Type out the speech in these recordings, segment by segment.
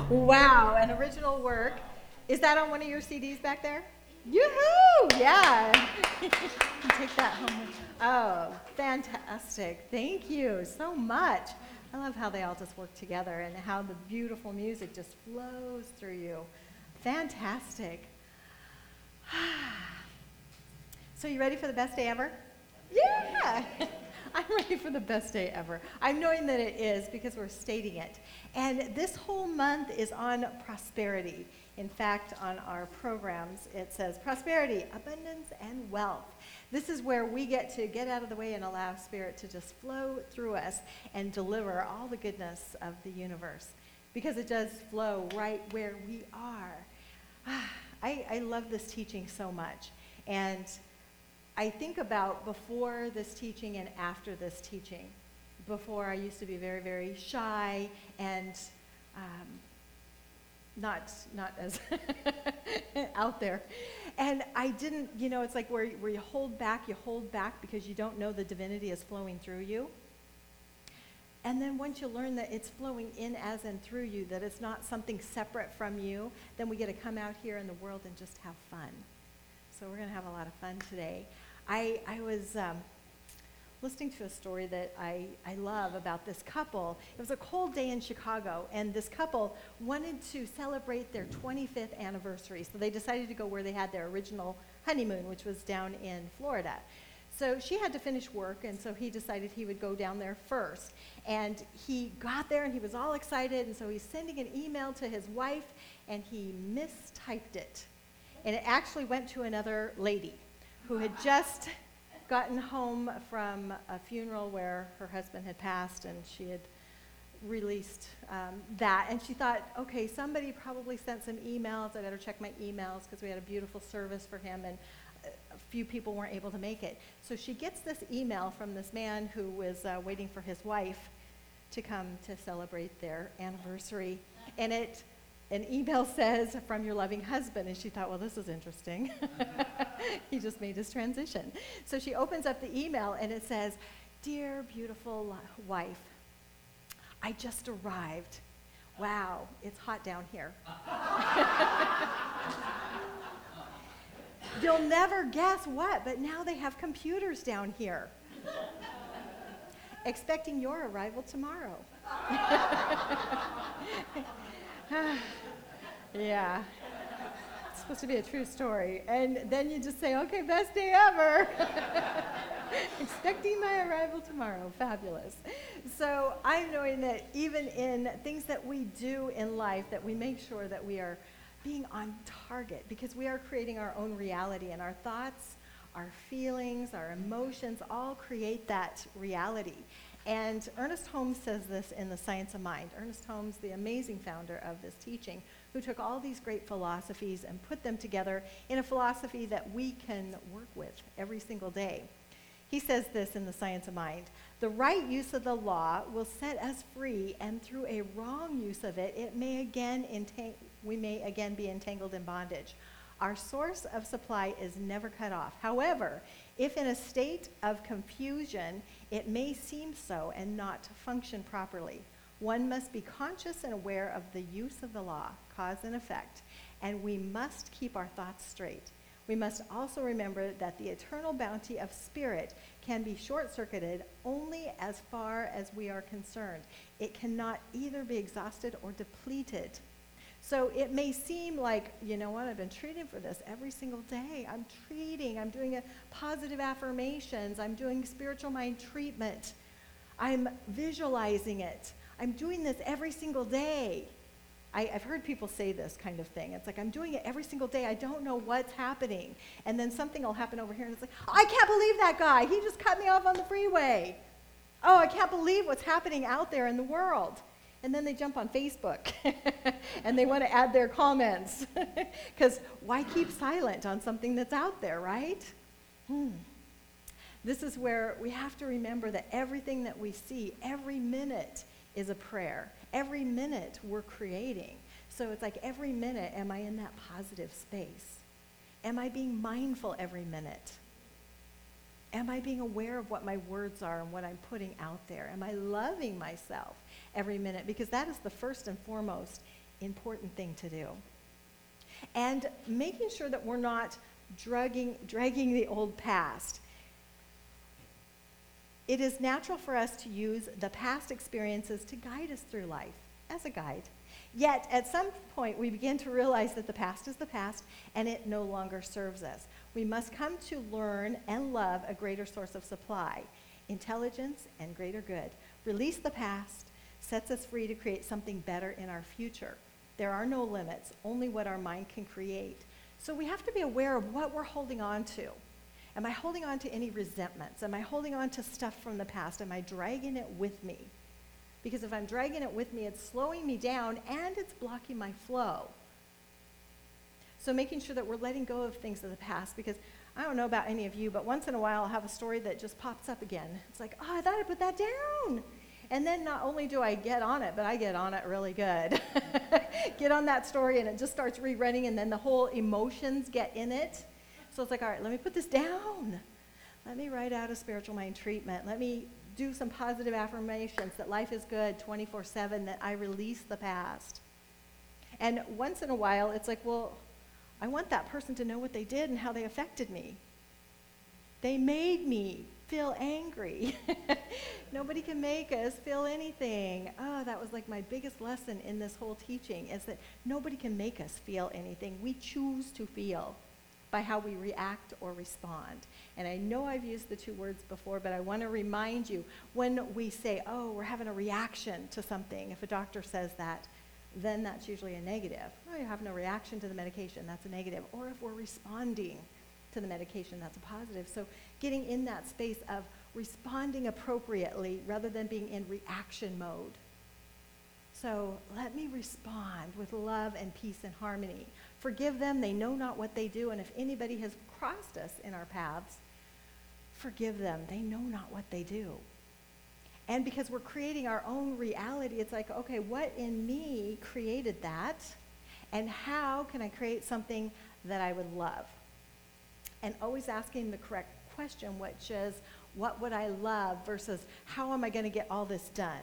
Wow, an original work. Is that on one of your CDs back there? Yoo-hoo! Yeah. You can take that home. Oh, fantastic. Thank you so much. I love how they all just work together and how the beautiful music just flows through you. Fantastic. So you ready for the best day ever? Yeah. I'm ready for the best day ever. I'm knowing that it is because we're stating it. And this whole month is on prosperity. In fact, on our programs, it says prosperity, abundance, and wealth. This is where we get to get out of the way and allow Spirit to just flow through us and deliver all the goodness of the universe, because it does flow right where we are. I love this teaching so much. And I think about before this teaching and after this teaching. Before, I used to be very, very shy and not as out there. And I didn't, it's like where you hold back because you don't know the divinity is flowing through you. And then once you learn that it's flowing in as and through you, that it's not something separate from you, then we get to come out here in the world and just have fun. So we're going to have a lot of fun today. I was listening to a story that I love about this couple. It was a cold day in Chicago, and this couple wanted to celebrate their 25th anniversary. So they decided to go where they had their original honeymoon, which was down in Florida. So she had to finish work, and so he decided he would go down there first. And he got there, and he was all excited, and so he's sending an email to his wife, and he mistyped it. And it actually went to another lady who had just gotten home from a funeral where her husband had passed, and she had released that. And she thought, okay, somebody probably sent some emails. I better check my emails because we had a beautiful service for him, and a few people weren't able to make it. So she gets this email from this man who was waiting for his wife to come to celebrate their anniversary. And an email says, from your loving husband. And she thought, well, this is interesting. He just made his transition. So she opens up the email, and it says, dear beautiful wife, I just arrived. Wow, it's hot down here. You'll never guess what, but now they have computers down here. Expecting your arrival tomorrow. Yeah. It's supposed to be a true story. And then you just say, okay, best day ever. Expecting my arrival tomorrow. Fabulous. So I'm knowing that even in things that we do in life, that we make sure that we are being on target, because we are creating our own reality, and our thoughts, our feelings, our emotions all create that reality. And Ernest Holmes says this in The Science of Mind. Ernest Holmes, the amazing founder of this teaching, who took all these great philosophies and put them together in a philosophy that we can work with every single day. He says this in The Science of Mind: the right use of the law will set us free, and through a wrong use of it, we may again be entangled in bondage. Our source of supply is never cut off. However, if in a state of confusion, it may seem so and not function properly. One must be conscious and aware of the use of the law, cause and effect, and we must keep our thoughts straight. We must also remember that the eternal bounty of Spirit can be short-circuited only as far as we are concerned. It cannot either be exhausted or depleted. So it may seem like, you know what, I've been treating for this every single day. I'm doing positive affirmations. I'm doing spiritual mind treatment. I'm visualizing it. I'm doing this every single day. I've heard people say this kind of thing. It's like, I'm doing it every single day. I don't know what's happening. And then something will happen over here, and it's like, I can't believe that guy. He just cut me off on the freeway. Oh, I can't believe what's happening out there in the world. And then they jump on Facebook, and they want to add their comments. Because why keep silent on something that's out there, right? This is where we have to remember that everything that we see, every minute, is a prayer. Every minute we're creating. So it's like every minute, am I in that positive space? Am I being mindful every minute? Am I being aware of what my words are and what I'm putting out there? Am I loving myself every minute? Because that is the first and foremost important thing to do. And making sure that we're not dragging the old past. It is natural for us to use the past experiences to guide us through life, as a guide. Yet, at some point, we begin to realize that the past is the past, and it no longer serves us. We must come to learn and love a greater source of supply, intelligence and greater good. Release the past sets us free to create something better in our future. There are no limits, only what our mind can create. So we have to be aware of what we're holding on to. Am I holding on to any resentments? Am I holding on to stuff from the past? Am I dragging it with me? Because if I'm dragging it with me, it's slowing me down and it's blocking my flow. So making sure that we're letting go of things of the past, because I don't know about any of you, but once in a while I'll have a story that just pops up again. It's like, oh, I thought I put that down. And then not only do I get on it, but I get on it really good. Get on that story and it just starts rerunning, and then the whole emotions get in it. So it's like, all right, let me put this down. Let me write out a spiritual mind treatment. Let me do some positive affirmations that life is good 24/7, that I release the past. And once in a while, it's like, well, I want that person to know what they did and how they affected me. They made me feel angry. Nobody can make us feel anything. Oh, that was like my biggest lesson in this whole teaching, is that nobody can make us feel anything. We choose to feel by how we react or respond. And I know I've used the two words before, but I want to remind you, when we say, oh, we're having a reaction to something, if a doctor says that, then that's usually a negative. Oh, you're having a reaction to the medication, that's a negative. Or if we're responding to the medication, that's a positive. So getting in that space of responding appropriately rather than being in reaction mode. So let me respond with love and peace and harmony. Forgive them, they know not what they do. And if anybody has crossed us in our paths, forgive them, they know not what they do. And because we're creating our own reality, it's like, okay, what in me created that? And how can I create something that I would love? And always asking the correct question, which is, what would I love versus how am I going to get all this done?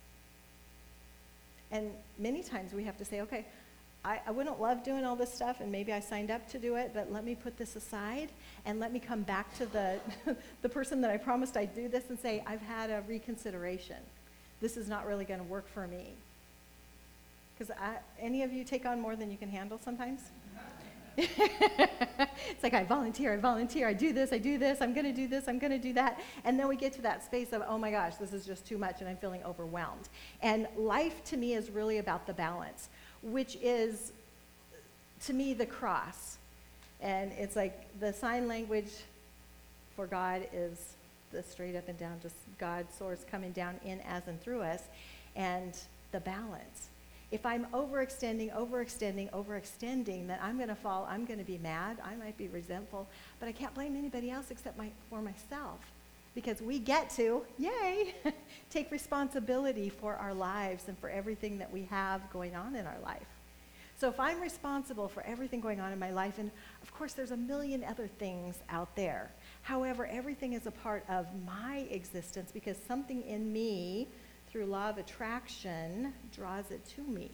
And many times we have to say, okay, I wouldn't love doing all this stuff, and maybe I signed up to do it, but let me put this aside and let me come back to the person that I promised I'd do this and say, I've had a reconsideration. This is not really going to work for me. Because any of you take on more than you can handle sometimes? It's like I volunteer, I do this, I'm going to do this, I'm going to do that. And then we get to that space of, oh my gosh, this is just too much and I'm feeling overwhelmed. And life to me is really about the balance, which is, to me, the cross. And it's like the sign language for God is the straight up and down, just God's source coming down in, as, and through us, and the balance. If I'm overextending, then I'm going to fall, I'm going to be mad, I might be resentful, but I can't blame anybody else except for myself. Because we get to, yay, take responsibility for our lives and for everything that we have going on in our life. So if I'm responsible for everything going on in my life, and of course there's a million other things out there. However, everything is a part of my existence because something in me, through law of attraction, draws it to me.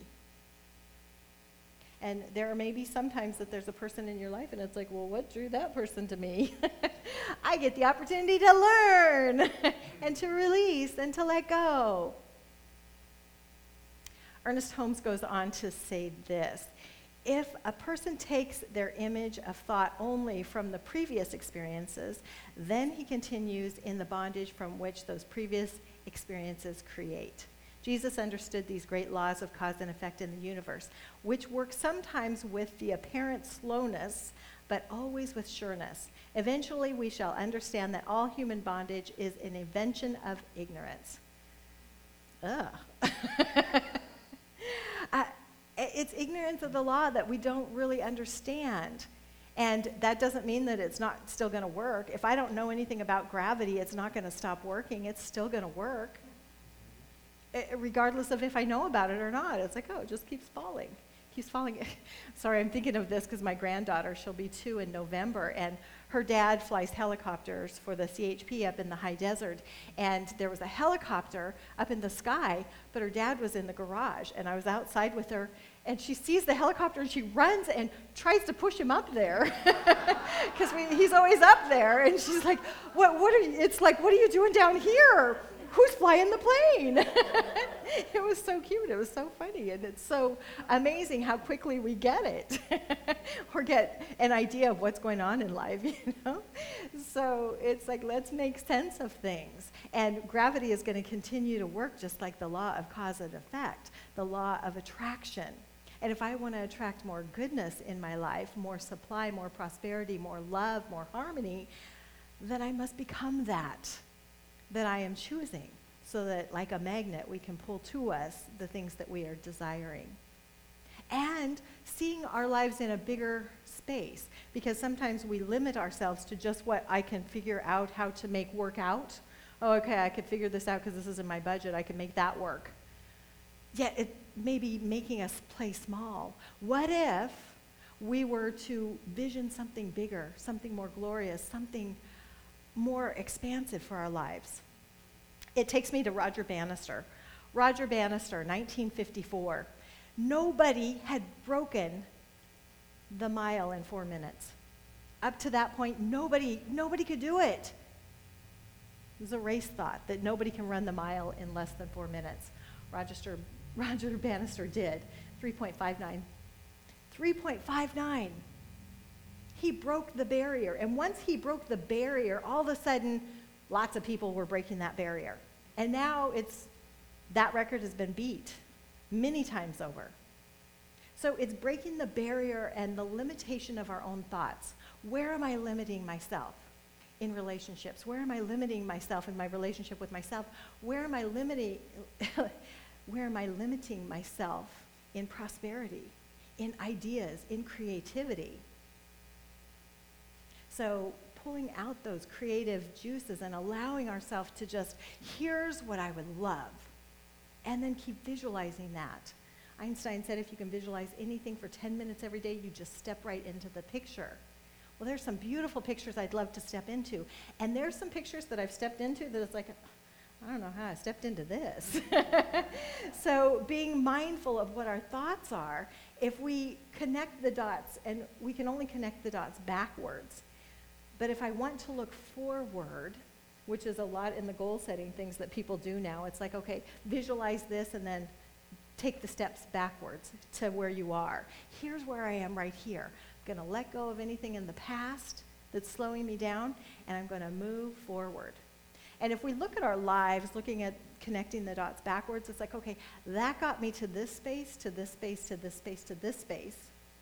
And there may be sometimes that there's a person in your life and it's like, well, what drew that person to me? I get the opportunity to learn and to release and to let go. Ernest Holmes goes on to say this: if a person takes their image of thought only from the previous experiences, then he continues in the bondage from which those previous experiences create. Jesus understood these great laws of cause and effect in the universe, which work sometimes with the apparent slowness, but always with sureness. Eventually, we shall understand that all human bondage is an invention of ignorance. Ugh. It's ignorance of the law that we don't really understand. And that doesn't mean that it's not still going to work. If I don't know anything about gravity, it's not going to stop working. It's still going to work. Regardless of if I know about it or not. It's like, oh, it just keeps falling. Keeps falling. Sorry, I'm thinking of this because my granddaughter, she'll be 2 in November, and Her dad flies helicopters for the CHP up in the high desert, and there was a helicopter up in the sky, but her dad was in the garage, and I was outside with her, and she sees the helicopter, and she runs and tries to push him up there, because he's always up there, and she's like, what are you, it's like, what are you doing down here? Who's flying the plane? It was so cute. It was so funny. And it's so amazing how quickly we get it or get an idea of what's going on in life, you know? So it's like, let's make sense of things. And gravity is going to continue to work just like the law of cause and effect, the law of attraction. And if I want to attract more goodness in my life, more supply, more prosperity, more love, more harmony, then I must become that I am choosing, so that like a magnet we can pull to us the things that we are desiring. And seeing our lives in a bigger space, because sometimes we limit ourselves to just what I can figure out how to make work out. Oh, okay, I could figure this out because this is in my budget, I can make that work. Yet it may be making us play small. What if we were to vision something bigger, something more glorious, something more expansive for our lives? It takes me to Roger Bannister. Roger Bannister, 1954. Nobody had broken the mile in 4 minutes. Up to that point, nobody could do it. It was a race thought that nobody can run the mile in less than 4 minutes. Roger Bannister did. 3.59. 3.59. He broke the barrier. And once he broke the barrier, all of a sudden, lots of people were breaking that barrier. And now that record has been beat many times over. So it's breaking the barrier and the limitation of our own thoughts. Where am I limiting myself in relationships? Where am I limiting myself in my relationship with myself? Where am I limiting myself in prosperity, in ideas, in creativity? So pulling out those creative juices and allowing ourselves to just, here's what I would love, and then keep visualizing that. Einstein said if you can visualize anything for 10 minutes every day, you just step right into the picture. Well, there's some beautiful pictures I'd love to step into, and there's some pictures that I've stepped into that it's like, I don't know how I stepped into this. So being mindful of what our thoughts are, if we connect the dots, and we can only connect the dots backwards, but if I want to look forward, which is a lot in the goal setting things that people do now, it's like, okay, visualize this and then take the steps backwards to where you are. Here's where I am right here. I'm going to let go of anything in the past that's slowing me down, and I'm going to move forward. And if we look at our lives, looking at connecting the dots backwards, it's like, okay, that got me to this space, to this space, to this space, to this space,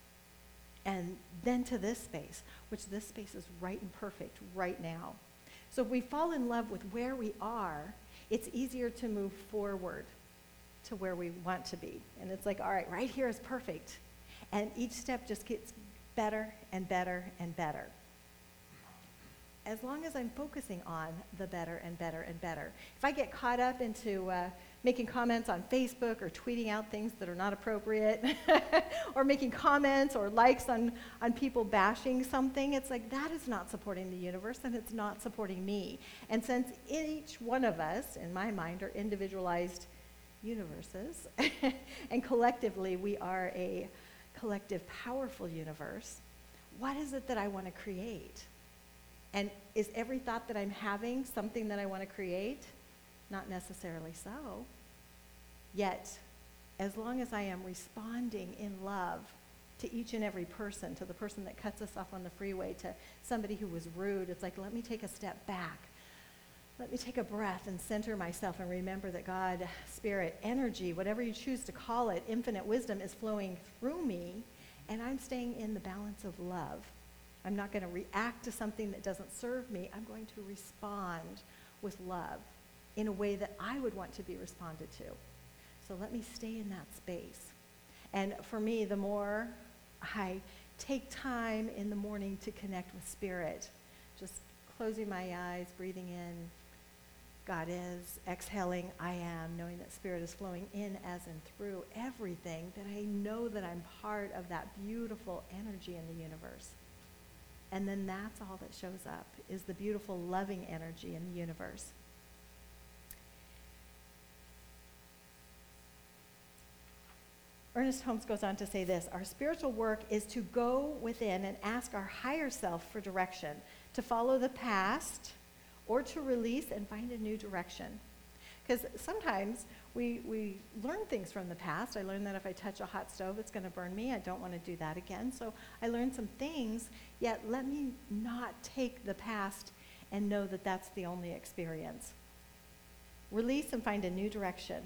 and then to this space, which this space is right and perfect right now. So if we fall in love with where we are, it's easier to move forward to where we want to be. And it's like, all right, right here is perfect. And each step just gets better and better and better. As long as I'm focusing on the better and better and better. If I get caught up into making comments on Facebook or tweeting out things that are not appropriate or making comments or likes on people bashing something, it's like that is not supporting the universe and it's not supporting me. And since each one of us, in my mind, are individualized universes and collectively we are a collective, powerful universe, what is it that I want to create? And is every thought that I'm having something that I want to create? Not necessarily so. Yet, as long as I am responding in love to each and every person, to the person that cuts us off on the freeway, to somebody who was rude, it's like, let me take a step back. Let me take a breath and center myself and remember that God, spirit, energy, whatever you choose to call it, infinite wisdom is flowing through me, and I'm staying in the balance of love. I'm not going to react to something that doesn't serve me. I'm going to respond with love in a way that I would want to be responded to. So let me stay in that space. And for me, the more I take time in the morning to connect with spirit, just closing my eyes, breathing in, God is, exhaling, I am, knowing that spirit is flowing in, as and through everything, that I know that I'm part of that beautiful energy in the universe. And then that's all that shows up, is the beautiful, loving energy in the universe. Ernest Holmes goes on to say this: our spiritual work is to go within and ask our higher self for direction, to follow the past, or to release and find a new direction. Because sometimes we learn things from the past. I learned that if I touch a hot stove, it's going to burn me. I don't want to do that again. So I learned some things, yet let me not take the past and know that that's the only experience. Release and find a new direction.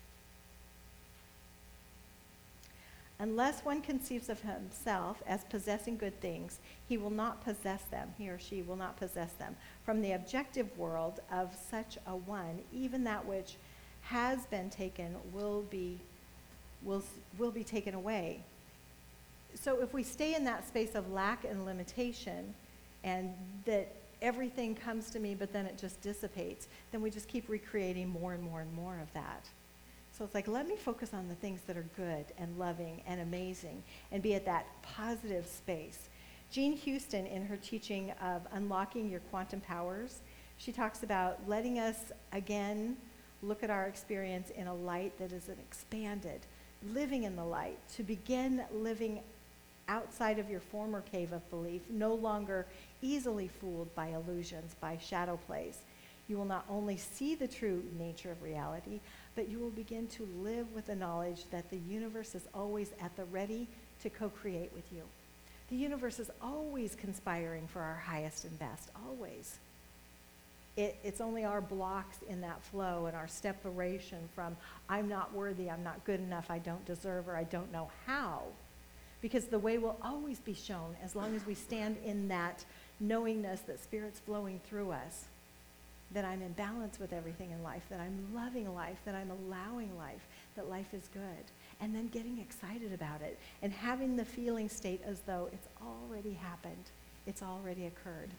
Unless one conceives of himself as possessing good things, he will not possess them, he or she will not possess them. From the objective world of such a one, even that which has been taken will be taken away. So if we stay in that space of lack and limitation, and that everything comes to me but then it just dissipates, then we just keep recreating more and more and more of that. So it's like, let me focus on the things that are good and loving and amazing and be at that positive space. Jean Houston, in her teaching of Unlocking Your Quantum Powers, she talks about letting us, again, look at our experience in a light that is expanded, living in the light, to begin living outside of your former cave of belief, no longer easily fooled by illusions, by shadow plays. You will not only see the true nature of reality, but you will begin to live with the knowledge that the universe is always at the ready to co-create with you. The universe is always conspiring for our highest and best, always. It's only our blocks in that flow and our separation from, I'm not worthy, I'm not good enough, I don't deserve, or I don't know how. Because the way will always be shown as long as we stand in that knowingness that Spirit's flowing through us, that I'm in balance with everything in life, that I'm loving life, that I'm allowing life, that life is good, and then getting excited about it and having the feeling state as though it's already happened, it's already occurred.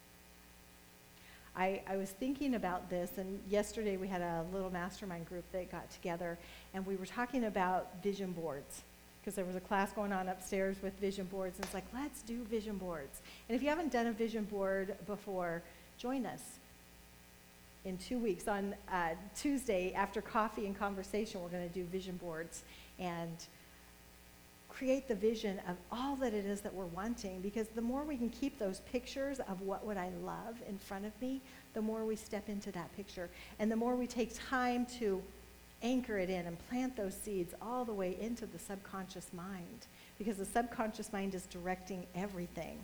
I was thinking about this, and yesterday we had a little mastermind group that got together, and we were talking about vision boards, because there was a class going on upstairs with vision boards, and it's like, let's do vision boards. And if you haven't done a vision board before, join us. In 2 weeks, on Tuesday, after coffee and conversation, we're going to do vision boards and create the vision of all that it is that we're wanting, because the more we can keep those pictures of what would I love in front of me, the more we step into that picture, and the more we take time to anchor it in and plant those seeds all the way into the subconscious mind, because the subconscious mind is directing everything.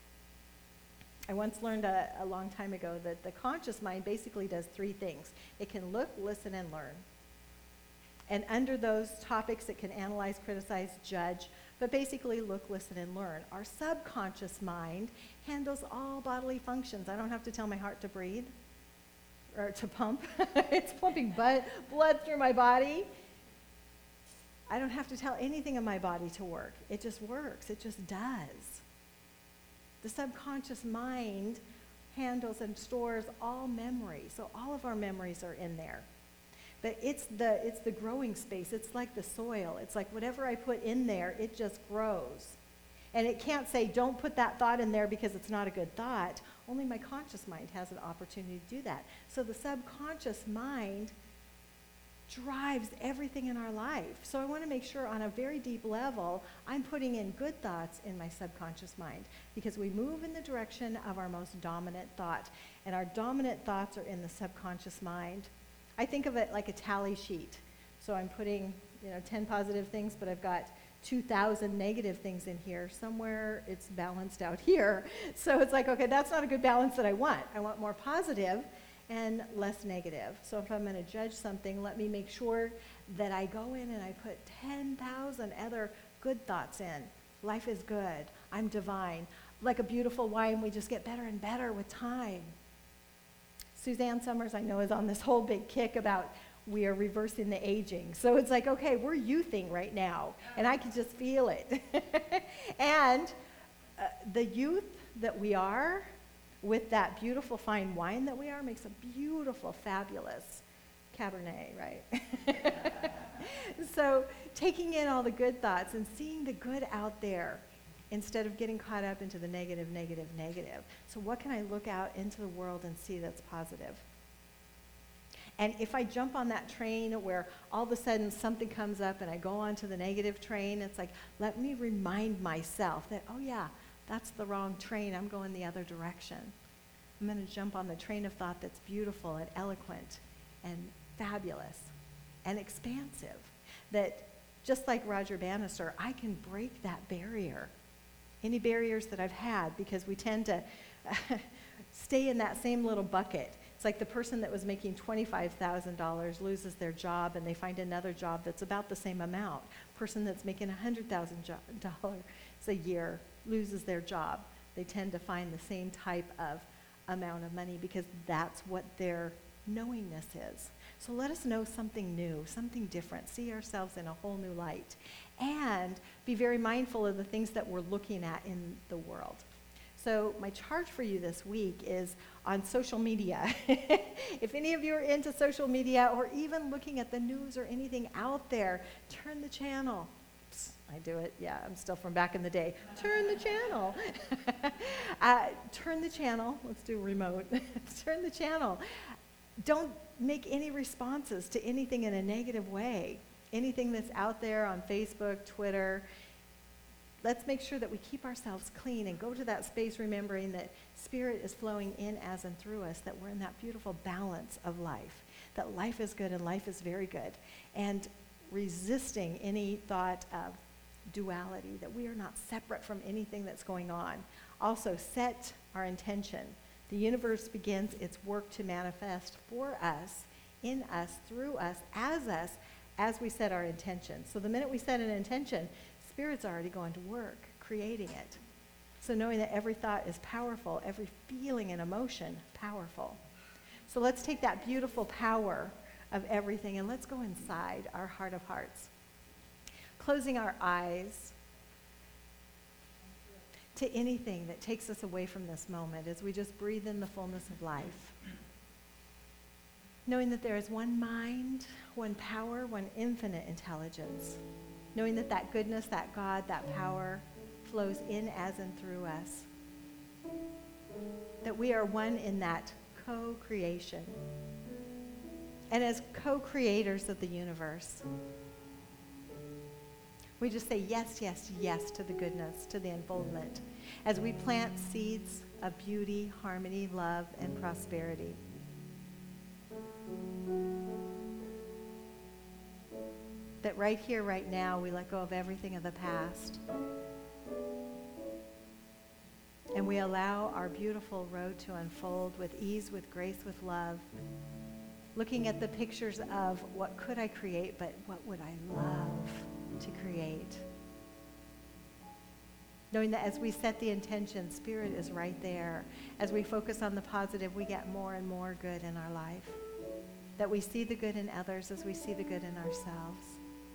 I once learned a long time ago that the conscious mind basically does three things. It can look, listen, and learn. And under those topics, it can analyze, criticize, judge, but basically look, listen, and learn. Our subconscious mind handles all bodily functions. I don't have to tell my heart to breathe or to pump. It's pumping blood through my body. I don't have to tell anything in my body to work. It just works. It just does. The subconscious mind handles and stores all memory. So all of our memories are in there. But it's the growing space. It's like the soil. It's like whatever I put in there, it just grows. And it can't say, don't put that thought in there because it's not a good thought. Only my conscious mind has an opportunity to do that. So the subconscious mind drives everything in our life. So I want to make sure on a very deep level, I'm putting in good thoughts in my subconscious mind, because we move in the direction of our most dominant thought. And our dominant thoughts are in the subconscious mind. I think of it like a tally sheet. So I'm putting 10 positive things, but I've got 2,000 negative things in here. Somewhere it's balanced out here. So it's like, okay, that's not a good balance that I want. I want more positive and less negative. So if I'm going to judge something, let me make sure that I go in and I put 10,000 other good thoughts in. Life is good. I'm divine. Like a beautiful wine, we just get better and better with time. Suzanne Summers, I know, is on this whole big kick about we are reversing the aging. So it's like, okay, we're youthing right now, and I can just feel it. And the youth that we are, with that beautiful fine wine that we are, makes a beautiful, fabulous Cabernet, right? So taking in all the good thoughts and seeing the good out there instead of getting caught up into the negative, negative, negative. So what can I look out into the world and see that's positive? And if I jump on that train where all of a sudden something comes up and I go onto the negative train, it's like, let me remind myself that, oh yeah, that's the wrong train. I'm going the other direction. I'm going to jump on the train of thought that's beautiful and eloquent and fabulous and expansive. That just like Roger Bannister, I can break that barrier. Any barriers that I've had, because we tend to stay in that same little bucket. It's like the person that was making $25,000 loses their job and they find another job that's about the same amount. Person that's making $100,000 a year loses their job. They tend to find the same type of amount of money because that's what their knowingness is. So let us know something new, something different, see ourselves in a whole new light, and be very mindful of the things that we're looking at in the world. So my charge for you this week is on social media. If any of you are into social media or even looking at the news or anything out there, turn the channel. Psst, I do it. Yeah, I'm still from back in the day. Turn the channel. Turn the channel. Let's do remote. Turn the channel. Don't make any responses to anything in a negative way. Anything that's out there on Facebook, Twitter. Let's make sure that we keep ourselves clean and go to that space remembering that Spirit is flowing in as and through us, that we're in that beautiful balance of life, that life is good and life is very good, and resisting any thought of duality, that we are not separate from anything that's going on. Also, set our intention. The universe begins its work to manifest for us, in us, through us, as we set our intention. So the minute we set an intention, Spirit's already going to work, creating it. So knowing that every thought is powerful, every feeling and emotion, powerful. So let's take that beautiful power of everything and let's go inside our heart of hearts. Closing our eyes to anything that takes us away from this moment as we just breathe in the fullness of life. Knowing that there is one mind, one power, one infinite intelligence. Knowing that that goodness, that God, that power flows in as and through us. That we are one in that co-creation. And as co-creators of the universe, we just say yes, yes, yes to the goodness, to the unfoldment, as we plant seeds of beauty, harmony, love, and prosperity. That right here, right now, we let go of everything of the past. And we allow our beautiful road to unfold with ease, with grace, with love. Looking at the pictures of what could I create, but what would I love to create? Knowing that as we set the intention, Spirit is right there. As we focus on the positive, we get more and more good in our life. That we see the good in others as we see the good in ourselves.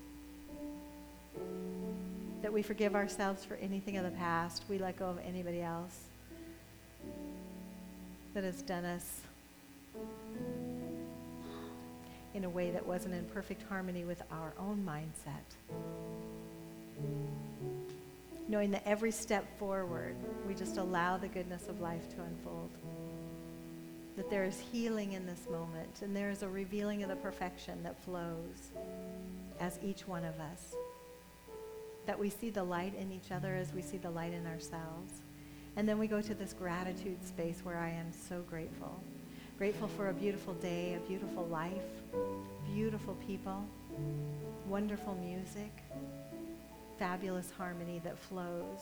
That we forgive ourselves for anything of the past. We let go of anybody else that has done us in a way that wasn't in perfect harmony with our own mindset. Knowing that every step forward, we just allow the goodness of life to unfold. That there is healing in this moment, and there is a revealing of the perfection that flows as each one of us. That we see the light in each other as we see the light in ourselves. And then we go to this gratitude space where I am so grateful. Grateful for a beautiful day, a beautiful life, beautiful people, wonderful music, fabulous harmony that flows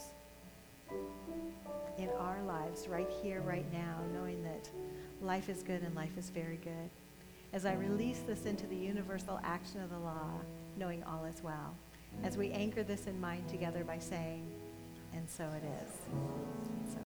in our lives right here, right now, knowing that life is good and life is very good. As I release this into the universal action of the law, knowing all is well. As we anchor this in mind together by saying, and so it is. And so